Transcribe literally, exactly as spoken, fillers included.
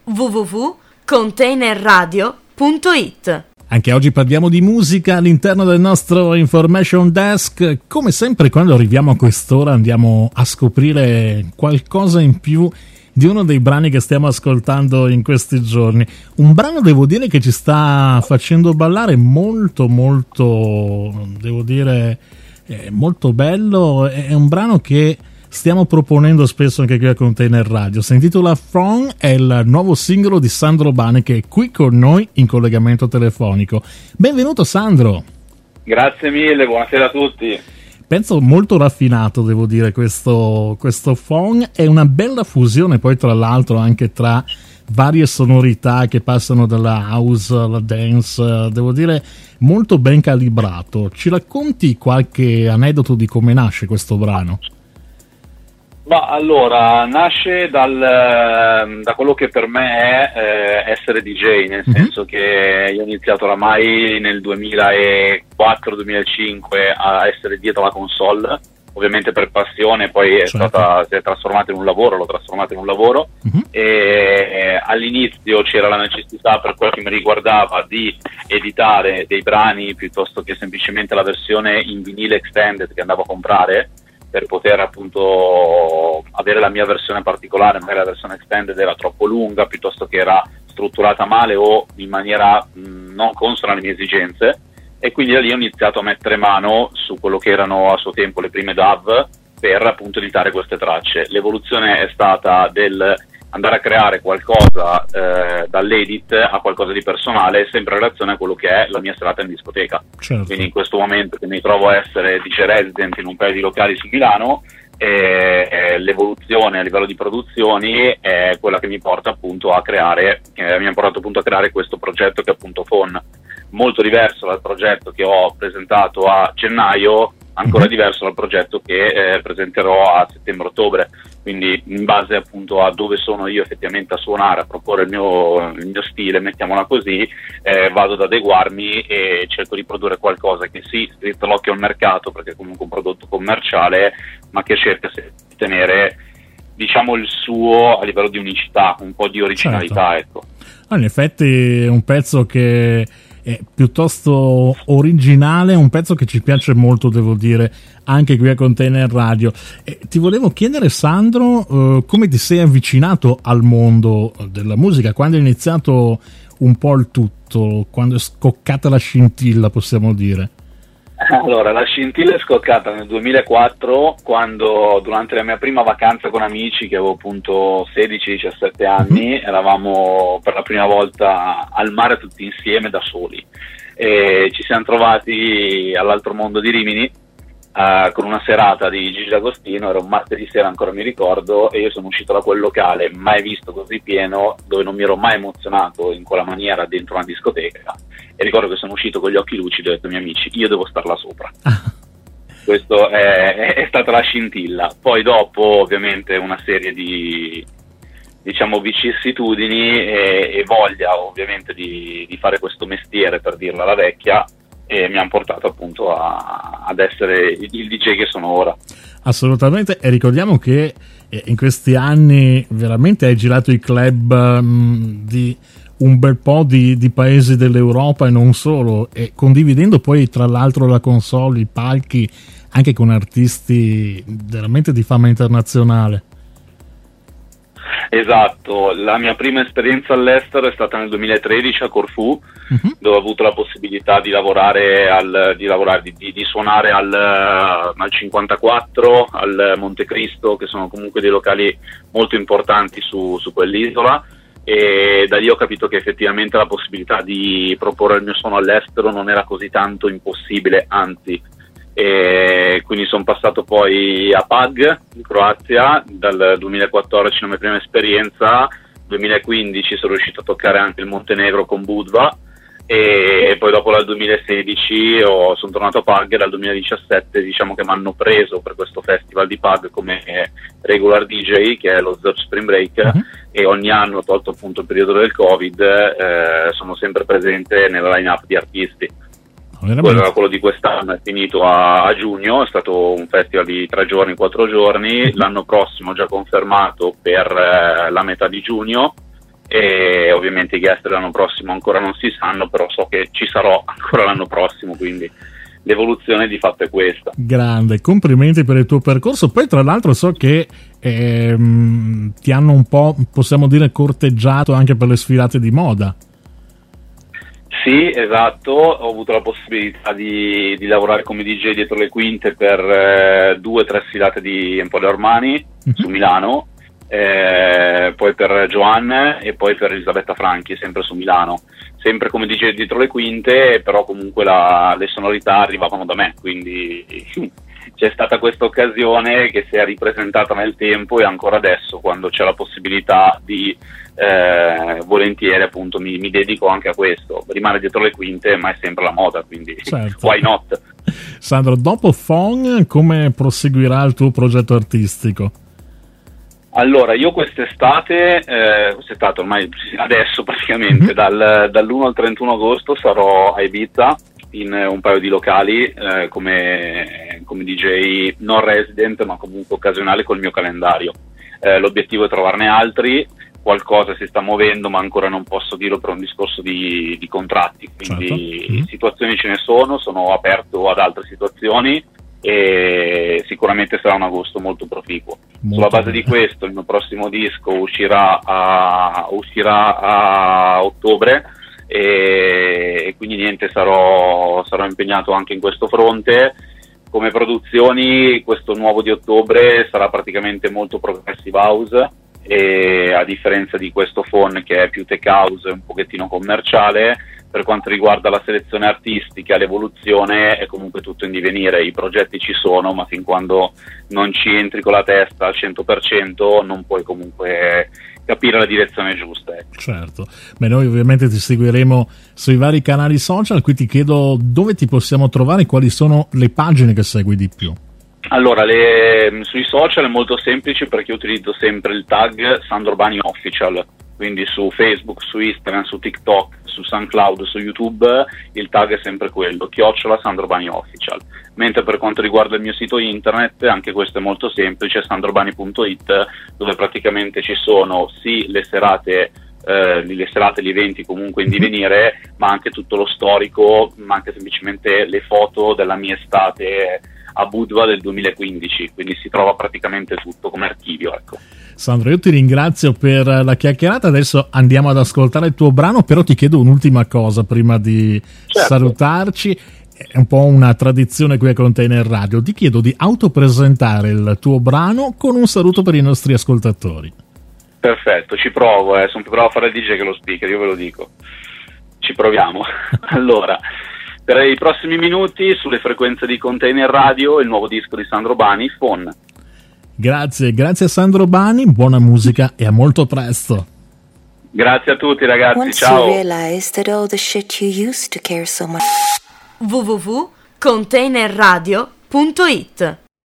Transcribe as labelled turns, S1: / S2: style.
S1: w w w punto container radio punto it.
S2: Anche oggi parliamo di musica all'interno del nostro Information Desk. Come sempre, quando arriviamo a quest'ora andiamo a scoprire qualcosa in più di uno dei brani che stiamo ascoltando in questi giorni. Un brano, devo dire, che ci sta facendo ballare molto molto, devo dire, eh, molto bello. È un brano che stiamo proponendo spesso anche qui a Container Radio. Si intitola From, è il nuovo singolo di Sandro Bane, che è qui con noi in collegamento telefonico. Benvenuto Sandro.
S3: Grazie mille, buonasera a tutti.
S2: Penso molto raffinato, devo dire, questo, questo From. È una bella fusione poi tra l'altro anche tra varie sonorità che passano dalla house alla dance, devo dire molto ben calibrato. Ci racconti qualche aneddoto di come nasce questo brano?
S3: Ma allora, nasce dal, da quello che per me è eh, essere D J, nel mm-hmm. senso che io ho iniziato oramai nel duemilaquattro duemilacinque a essere dietro la console, ovviamente per passione, poi è
S2: certo.
S3: stata, si è trasformata in un lavoro, l'ho trasformata in un lavoro mm-hmm. e eh, all'inizio c'era la necessità, per quello che mi riguardava, di editare dei brani piuttosto che semplicemente la versione in vinile extended che andavo a comprare, per poter appunto avere la mia versione particolare. Magari la versione extended era troppo lunga, piuttosto che era strutturata male o in maniera mh, non consona alle mie esigenze, e quindi da lì ho iniziato a mettere mano su quello che erano a suo tempo le prime D A W per appunto editare queste tracce. L'evoluzione è stata del andare a creare qualcosa eh, dall'edit a qualcosa di personale, sempre in relazione a quello che è la mia serata in discoteca.
S2: Certo.
S3: Quindi in questo momento che mi trovo a essere D J resident in un paio di locali su Milano, eh, eh, l'evoluzione a livello di produzioni è quella che mi porta appunto a creare, eh, mi ha portato appunto a creare questo progetto che è appunto Phone, molto diverso dal progetto che ho presentato a gennaio, ancora mm-hmm. diverso dal progetto che eh, presenterò a settembre-ottobre. Quindi in base appunto a dove sono io effettivamente a suonare, a proporre il mio, il mio stile, mettiamola così, eh, vado ad adeguarmi e cerco di produrre qualcosa che sì, strizza l'occhio al mercato, perché è comunque un prodotto commerciale, ma che cerca di tenere, diciamo, il suo a livello di unicità, un po' di originalità. Certo. Ecco.
S2: Ah, in effetti è un pezzo che è piuttosto originale, un pezzo che ci piace molto, devo dire, anche qui a Container Radio. E ti volevo chiedere, Sandro, eh, come ti sei avvicinato al mondo della musica, quando è iniziato un po' il tutto, quando è scoccata la scintilla, possiamo dire?
S3: Allora, la scintilla è scoccata nel duemilaquattro, quando durante la mia prima vacanza con amici, che avevo appunto sedici diciassette anni, mm-hmm. eravamo per la prima volta al mare tutti insieme da soli, e ci siamo trovati all'Altro Mondo di Rimini uh, con una serata di Gigi D'Agostino. Era un martedì sera, ancora mi ricordo, e io sono uscito da quel locale mai visto così pieno, dove non mi ero mai emozionato in quella maniera dentro una discoteca. E ricordo che sono uscito con gli occhi lucidi e ho detto ai miei amici: io devo star là sopra. Questo è, è stata la scintilla. Poi dopo ovviamente una serie di, diciamo, vicissitudini e, e voglia ovviamente di, di fare questo mestiere, per dirla alla vecchia, e mi hanno portato appunto a, ad essere il, il D J che sono ora.
S2: Assolutamente, e ricordiamo che in questi anni veramente hai girato i club mh, di un bel po' di, di paesi dell'Europa e non solo, e condividendo poi tra l'altro la console, i palchi, anche con artisti veramente di fama internazionale.
S3: Esatto, la mia prima esperienza all'estero è stata nel duemilatredici a Corfù, uh-huh. dove ho avuto la possibilità di lavorare, al, di, lavorare di, di, di suonare al, al cinquantaquattro, al Montecristo, che sono comunque dei locali molto importanti su, su quell'isola. E da lì ho capito che effettivamente la possibilità di proporre il mio suono all'estero non era così tanto impossibile, anzi. E quindi sono passato poi a Pag in Croazia dal duemilaquattordici, la mia prima esperienza. duemilaquindici sono riuscito a toccare anche il Montenegro con Budva, e poi dopo dal duemilasedici ho, sono tornato a Pag, e dal duemiladiciassette diciamo che mi hanno preso per questo festival di Pag come regular D J, che è lo Zurch Spring Break, uh-huh. e ogni anno, tolto appunto il periodo del Covid, eh, sono sempre presente nella line-up di artisti. Quello, quello di quest'anno è finito a, a giugno, è stato un festival di tre giorni, quattro giorni. L'anno prossimo già confermato per eh, la metà di giugno, e ovviamente i guest dell'anno prossimo ancora non si sanno, però so che ci sarò ancora l'anno prossimo, quindi l'evoluzione di fatto è questa.
S2: Grande, complimenti per il tuo percorso. Poi tra l'altro so che ehm, ti hanno un po', possiamo dire, corteggiato anche per le sfilate di moda.
S3: Sì, esatto, ho avuto la possibilità di, di lavorare come D J dietro le quinte per eh, due o tre sfilate di Emporio Armani mm-hmm. su Milano, eh, poi per Joanne e poi per Elisabetta Franchi, sempre su Milano, sempre come D J dietro le quinte, però comunque la, le sonorità arrivavano da me, quindi c'è stata questa occasione che si è ripresentata nel tempo, e ancora adesso, quando c'è la possibilità di eh, volentieri appunto mi, mi dedico anche a questo, rimane dietro le quinte ma è sempre la moda, quindi certo. Why not?
S2: Sandro, dopo Fon come proseguirà il tuo progetto artistico?
S3: Allora, io quest'estate, eh, quest'estate ormai adesso praticamente, mm-hmm. dal, dall'primo al trentuno agosto sarò a Ibiza in un paio di locali eh, come, come D J non resident ma comunque occasionale col mio calendario. Eh, l'obiettivo è trovarne altri, qualcosa si sta muovendo ma ancora non posso dirlo per un discorso di, di contratti, quindi certo. mm-hmm. situazioni ce ne sono, sono aperto ad altre situazioni e sicuramente sarà un agosto molto proficuo. Molto Sulla base bene. di questo il mio prossimo disco uscirà a, uscirà a ottobre e, e quindi niente, sarò, sarò impegnato anche in questo fronte. Come produzioni questo nuovo di ottobre sarà praticamente molto progressive house, e a differenza di questo phone che è più tech house, un pochettino commerciale. Per quanto riguarda la selezione artistica, l'evoluzione è comunque tutto in divenire, i progetti ci sono, ma fin quando non ci entri con la testa al cento per cento non puoi comunque capire la direzione giusta. Ecco.
S2: Certo, beh, noi ovviamente ti seguiremo sui vari canali social, qui ti chiedo dove ti possiamo trovare, quali sono le pagine che segui di più.
S3: Allora, le, sui social è molto semplice perché utilizzo sempre il tag Sandro Bani Official, quindi su Facebook, su Instagram, su TikTok, su SoundCloud, su YouTube il tag è sempre quello, chiocciola Sandro Bani Official. Mentre per quanto riguarda il mio sito internet, anche questo è molto semplice, sandrobani punto it, dove praticamente ci sono sì le serate, eh, le serate, gli eventi comunque in divenire, ma anche tutto lo storico, ma anche semplicemente le foto della mia estate a Budva del duemilaquindici, quindi si trova praticamente tutto come archivio, ecco.
S2: Sandro, io ti ringrazio per la chiacchierata, adesso andiamo ad ascoltare il tuo brano, però ti chiedo un'ultima cosa prima di certo. salutarci, è un po' una tradizione qui a Container Radio, ti chiedo di autopresentare il tuo brano con un saluto per i nostri ascoltatori.
S3: Perfetto, ci provo, eh. sono più bravo a fare il D J che lo speaker, io ve lo dico, ci proviamo. Allora, per i prossimi minuti sulle frequenze di Container Radio il nuovo disco di Sandro Bani, Phone.
S2: Grazie, grazie a Sandro Bani, buona musica e a molto presto.
S3: Grazie a tutti ragazzi,
S4: Once
S3: ciao.
S4: you realize that all the shit you used to care so much.
S1: w w w punto container radio punto it